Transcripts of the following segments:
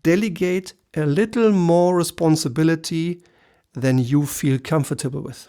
delegate a little more responsibility than you feel comfortable with.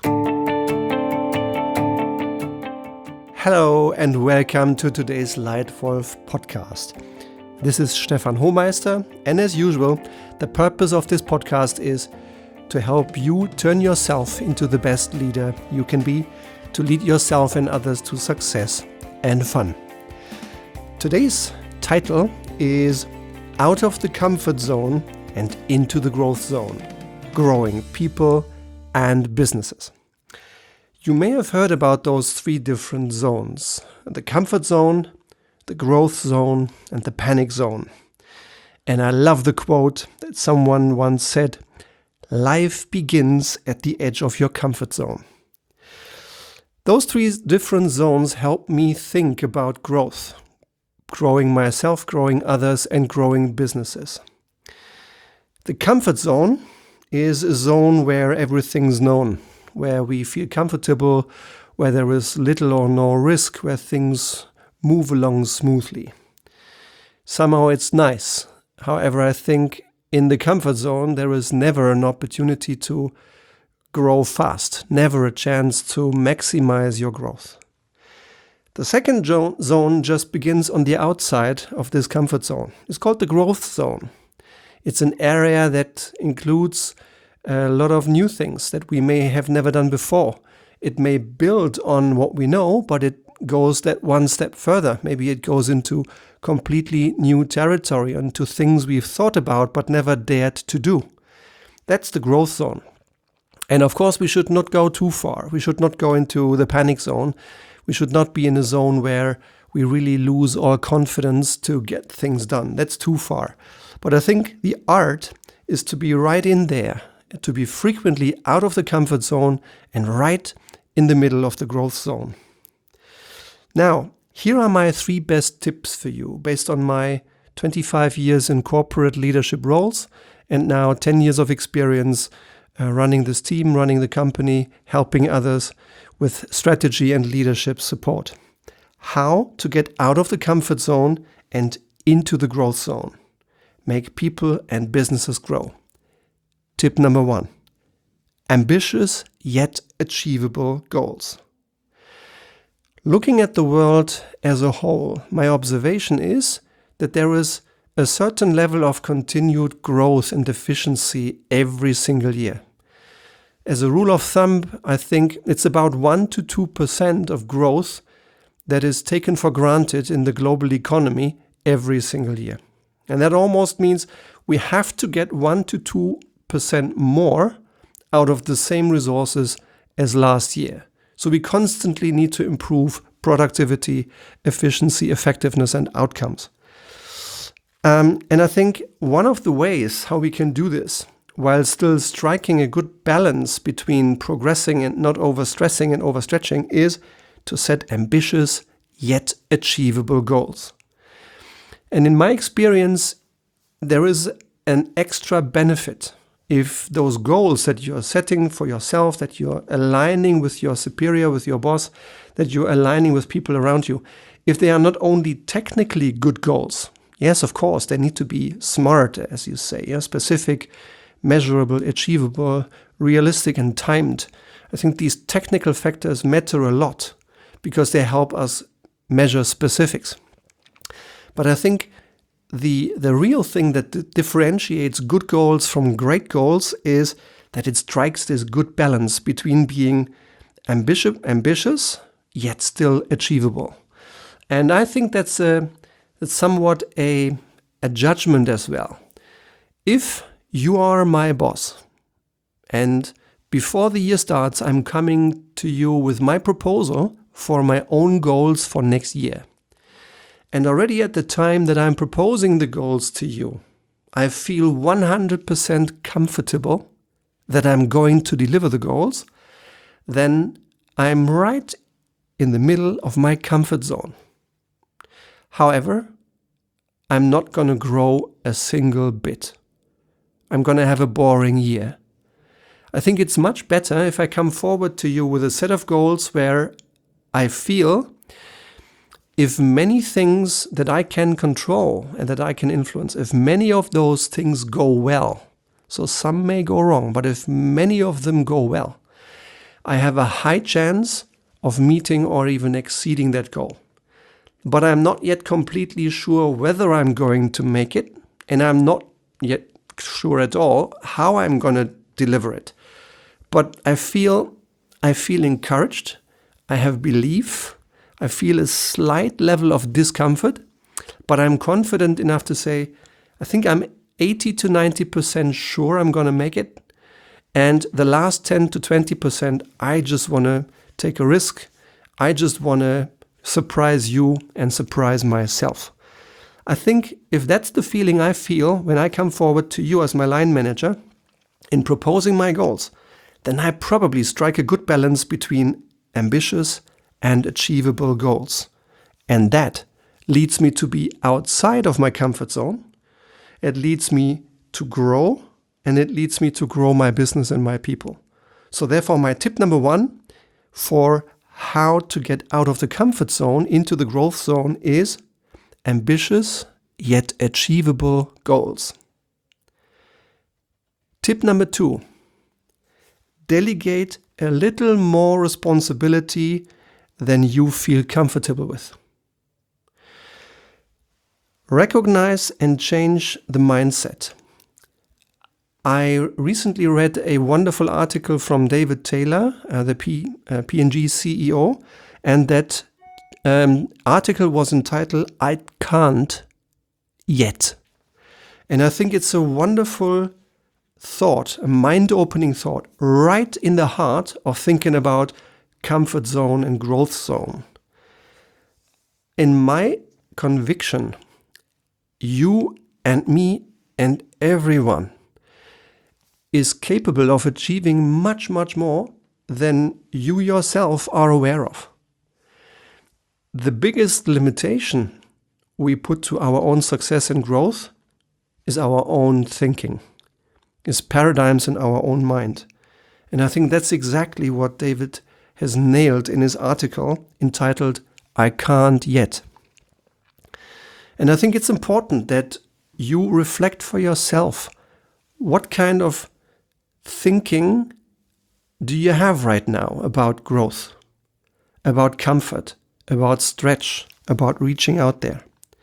Hello and welcome to today's Leitwolf podcast. This is Stefan Hohmeister, and as usual, the purpose of this podcast is to help you turn yourself into the best leader you can be, to lead yourself and others to success and fun. Today's title is Out of the Comfort Zone and Into the Growth Zone, Growing People and Businesses. You may have heard about those three different zones: the comfort zone, the growth zone, and the panic zone. And I love the quote that someone once said, "Life begins at the edge of your comfort zone." Those three different zones help me think about growth, growing myself, growing others, and growing businesses. The comfort zone is a zone where everything's known, where we feel comfortable, where there is little or no risk, where things move along smoothly. Somehow it's nice. However, I think in the comfort zone there is never an opportunity to grow fast, never a chance to maximize your growth. The second zone just begins on the outside of this comfort zone. It's called the growth zone. It's an area that includes a lot of new things that we may have never done before. It may build on what we know, but it goes that one step further. Maybe it goes into completely new territory, into things we've thought about but never dared to do. That's the growth zone. And of course, we should not go too far. We should not go into the panic zone. We should not be in a zone where we really lose all confidence to get things done. That's too far. But I think the art is to be right in there, to be frequently out of the comfort zone and right in the middle of the growth zone. Now, here are my 3 best tips for you based on my 25 years in corporate leadership roles and now 10 years of experience running this team, running the company, helping others with strategy and leadership support. How to get out of the comfort zone and into the growth zone. Make people and businesses grow. Tip number 1. Ambitious yet achievable goals. Looking at the world as a whole, my observation is that there is a certain level of continued growth and efficiency every single year. As a rule of thumb, I think it's about 1 to 2% of growth that is taken for granted in the global economy every single year. And that almost means we have to get 1 to 2% more out of the same resources as last year. So we constantly need to improve productivity, efficiency, effectiveness, and outcomes. And I think one of the ways how we can do this, while still striking a good balance between progressing and not overstressing and overstretching, is to set ambitious yet achievable goals. And in my experience, there is an extra benefit if those goals that you're setting for yourself, that you're aligning with your superior, with your boss, that you're aligning with people around you, if they are not only technically good goals. Yes, of course, they need to be smart, as you say, specific, measurable, achievable, realistic, and timed. I think these technical factors matter a lot because they help us measure specifics. But I think the real thing that differentiates good goals from great goals is that it strikes this good balance between being ambitious yet still achievable. And I think that's somewhat a judgment as well. If you are my boss and before the year starts, I'm coming to you with my proposal for my own goals for next year. And already at the time that I'm proposing the goals to you, I feel 100% comfortable that I'm going to deliver the goals, then I'm right in the middle of my comfort zone. However, I'm not going to grow a single bit. I'm going to have a boring year. I think it's much better if I come forward to you with a set of goals where I feel if many things that I can control and that I can influence, if many of those things go well, so some may go wrong, but if many of them go well, I have a high chance of meeting or even exceeding that goal. But I'm not yet completely sure whether I'm going to make it, and I'm not yet sure at all how I'm going to deliver it. But I feel encouraged, I have belief, I feel a slight level of discomfort, but I'm confident enough to say, I think I'm 80 to 90% sure I'm going to make it. And the last 10 to 20%, I just want to take a risk. I just want to surprise you and surprise myself. I think if that's the feeling I feel when I come forward to you as my line manager in proposing my goals, then I probably strike a good balance between ambitious and achievable goals. And that leads me to be outside of my comfort zone. It leads me to grow, and it leads me to grow my business and my people. So therefore, my tip number 1 for how to get out of the comfort zone into the growth zone is ambitious yet achievable goals. Tip number 2, delegate a little more responsibility than you feel comfortable with. Recognize and change the mindset. I recently read a wonderful article from David Taylor, the P&G CEO, and that article was entitled, "I Can't Yet." And I think it's a wonderful thought, a mind-opening thought, right in the heart of thinking about comfort zone and growth zone. In my conviction, you and me and everyone is capable of achieving much, much more than you yourself are aware of. The biggest limitation we put to our own success and growth is our own thinking, is paradigms in our own mind. And I think that's exactly what David has nailed in his article entitled, "I Can't Yet." And I think it's important that you reflect for yourself, what kind of thinking do you have right now about growth, about comfort, about stretch, about reaching out there?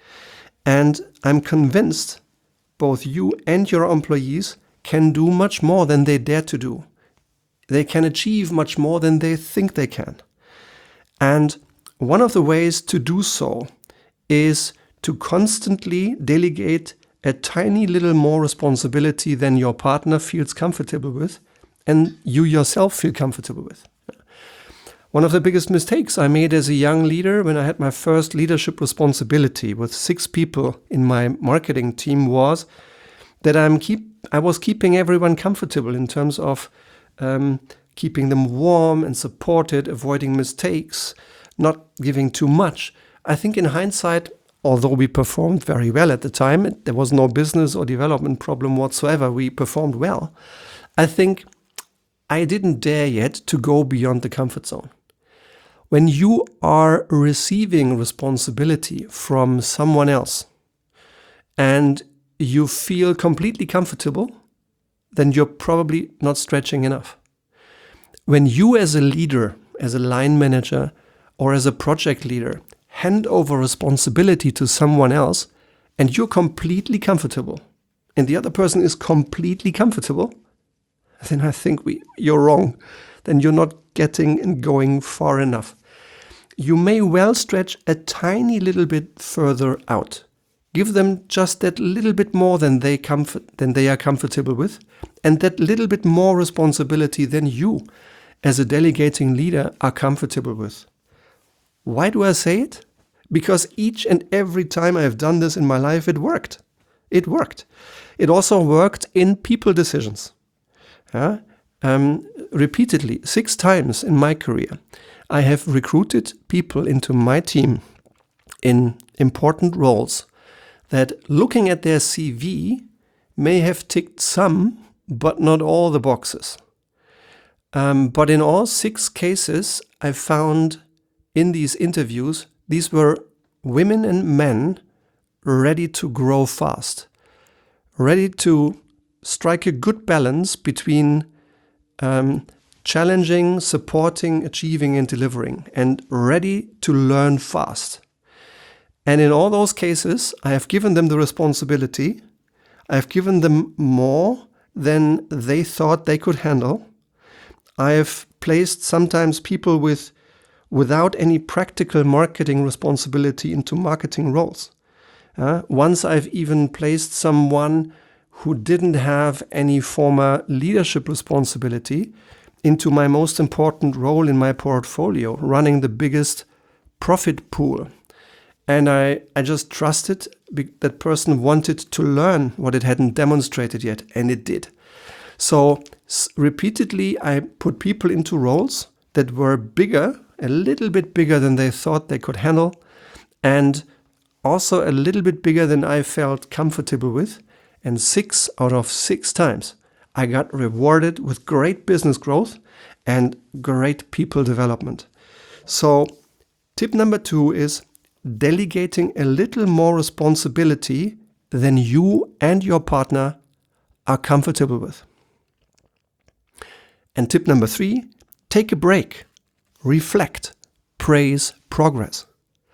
And I'm convinced both you and your employees can do much more than they dare to do. They can achieve much more than they think they can. And one of the ways to do so is to constantly delegate a tiny little more responsibility than your partner feels comfortable with and you yourself feel comfortable with. One of the biggest mistakes I made as a young leader when I had my first leadership responsibility with 6 people in my marketing team was that I was keeping everyone comfortable in terms of keeping them warm and supported, avoiding mistakes, not giving too much. I think in hindsight, although we performed very well at the time, there was no business or development problem whatsoever, we performed well. I think I didn't dare yet to go beyond the comfort zone. When you are receiving responsibility from someone else and you feel completely comfortable, then you're probably not stretching enough. When you as a leader, as a line manager, or as a project leader, hand over responsibility to someone else and you're completely comfortable and the other person is completely comfortable, then I think you're wrong. Then you're not getting and going far enough. You may well stretch a tiny little bit further out. Give them just that little bit more than they are comfortable with, and that little bit more responsibility than you, as a delegating leader, are comfortable with. Why do I say it? Because each and every time I have done this in my life, it worked. It worked. It also worked in people decisions. Repeatedly, 6 times in my career, I have recruited people into my team in important roles that, looking at their CV, may have ticked some, but not all the boxes. But in all 6 cases, I found in these interviews, these were women and men ready to grow fast, ready to strike a good balance between challenging, supporting, achieving, and delivering, and ready to learn fast. And in all those cases, I have given them the responsibility. I have given them more than they thought they could handle. I have placed sometimes people without any practical marketing responsibility into marketing roles. Once I've even placed someone who didn't have any former leadership responsibility into my most important role in my portfolio, running the biggest profit pool. And I just trusted that person wanted to learn what it hadn't demonstrated yet, and it did. So repeatedly, I put people into roles that were bigger, a little bit bigger than they thought they could handle, and also a little bit bigger than I felt comfortable with. And 6 out of 6 times, I got rewarded with great business growth and great people development. So tip number 2 is delegating a little more responsibility than you and your partner are comfortable with. And tip number 3, take a break, reflect, praise progress.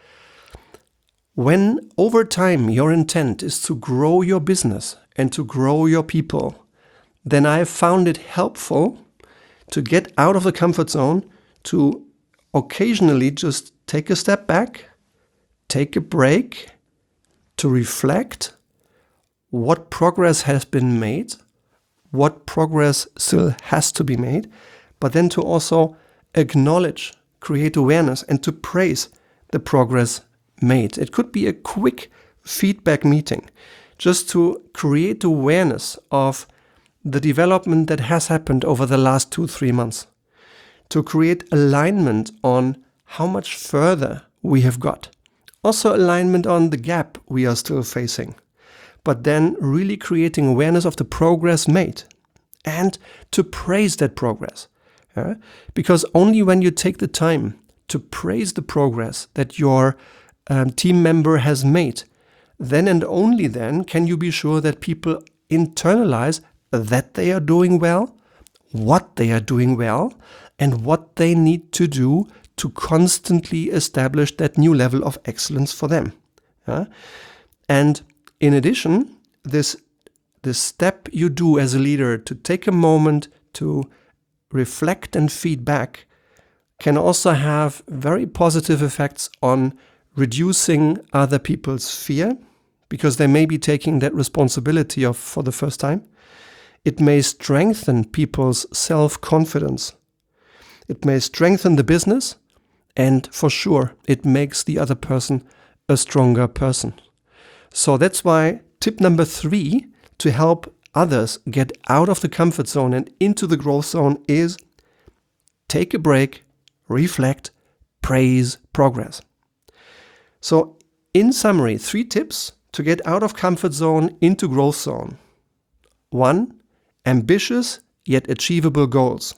When over time your intent is to grow your business and to grow your people, then I have found it helpful to get out of the comfort zone, to occasionally just take a step back, take a break, to reflect what progress has been made, what progress still has to be made, but then to also acknowledge, create awareness, and to praise the progress made. It could be a quick feedback meeting just to create awareness of the development that has happened over the last 2-3 months, to create alignment on how much further we have got, also alignment on the gap we are still facing, but then really creating awareness of the progress made and to praise that progress. Because only when you take the time to praise the progress that your team member has made, then and only then can you be sure that people internalize that they are doing well, what they are doing well, and what they need to do to constantly establish that new level of excellence for them. And in addition, this step you do as a leader to take a moment to reflect and feedback can also have very positive effects on reducing other people's fear, because they may be taking that responsibility for the first time. It may strengthen people's self-confidence. It may strengthen the business, and for sure, it makes the other person a stronger person. So that's why tip number 3 to help others get out of the comfort zone and into the growth zone is take a break, reflect, praise progress. So in summary, 3 tips to get out of comfort zone into growth zone. 1, ambitious yet achievable goals.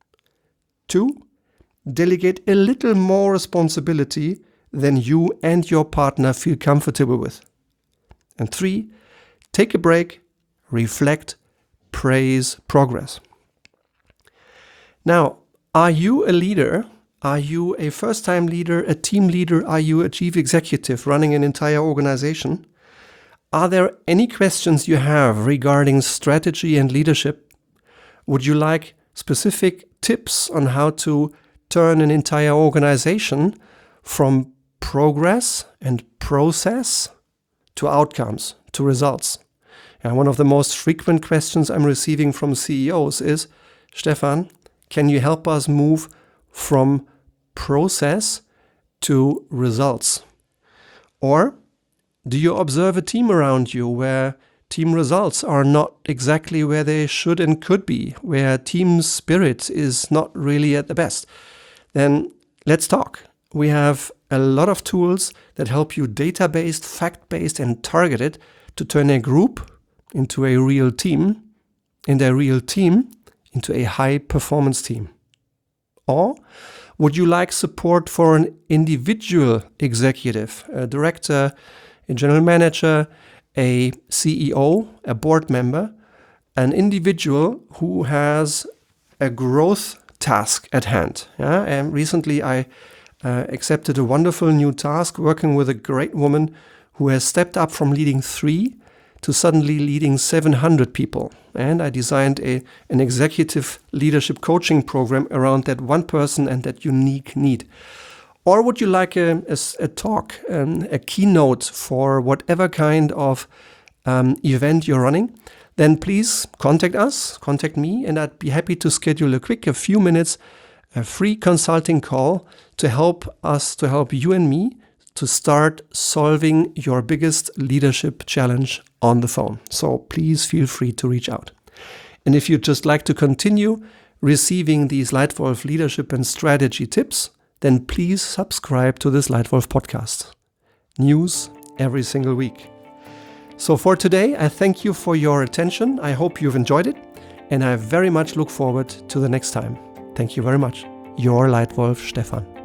2, delegate a little more responsibility than you and your partner feel comfortable with. And 3, take a break, reflect, praise progress. Now, are you a leader? Are you a first-time leader, a team leader? Are you a chief executive running an entire organization? Are there any questions you have regarding strategy and leadership? Would you like specific tips on how to turn an entire organization from progress and process to outcomes, to results? And one of the most frequent questions I'm receiving from CEOs is, Stefan, can you help us move from process to results? Or do you observe a team around you where team results are not exactly where they should and could be, where team spirit is not really at the best? Then let's talk. We have a lot of tools that help you data-based, fact-based, and targeted to turn a group into a real team, and a real team into a high-performance team. Or Would you like support for an individual executive, a director, a general manager, a CEO, a board member, an individual who has a growth task at hand? And recently I accepted a wonderful new task working with a great woman who has stepped up from leading 3 to suddenly leading 700 people. And I designed an executive leadership coaching program around that one person and that unique need. Or would you like a talk, a keynote for whatever kind of event you're running? Then please contact me, and I'd be happy to schedule a few minutes, a free consulting call to help you and me to start solving your biggest leadership challenge on the phone. So please feel free to reach out. And if you'd just like to continue receiving these Lightwolf leadership and strategy tips, then please subscribe to this Lightwolf podcast. News every single week. So for today, I thank you for your attention. I hope you've enjoyed it, and I very much look forward to the next time. Thank you very much. Your Lightwolf Stefan.